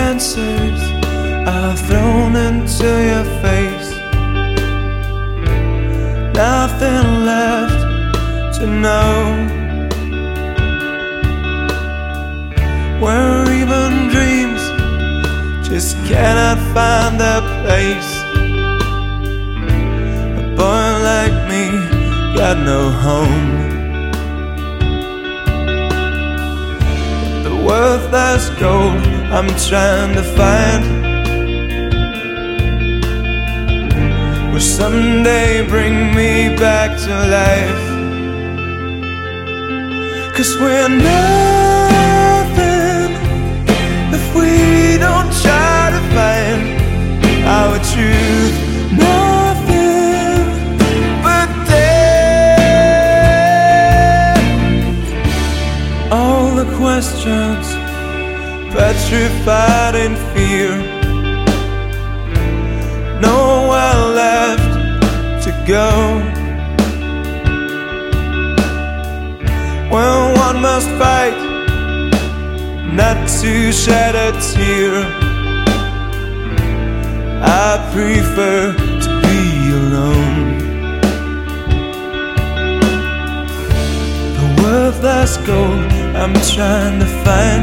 answers are thrown into your face. Nothing left to know, where even dreams just cannot find their place. A boy like me got no home. The worthless gold I'm trying to find will someday bring me back to life. 'Cause we're nothing if we don't try to find our truth. Nothing but death. All the questions petrified in fear, nowhere left to go. When one must fight not to shed a tear, I prefer to be alone. The worthless gold I'm trying to find,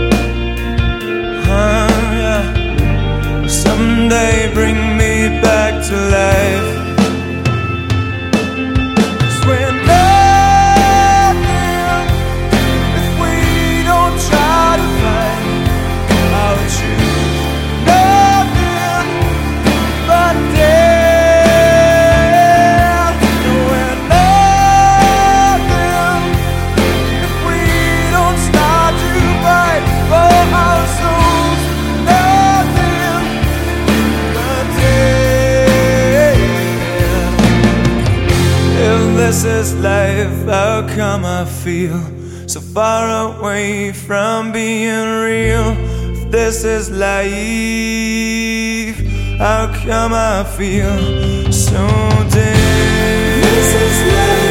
yeah, will someday bring me back to life. 'Cause we're nothing if we don't try to find our truth. Nothing but death. We're nothing if we don't start to fight for our souls. Nothing but death. If this is life, how come I feel so far away from being real? If this is life, how come I feel so dead? This is life.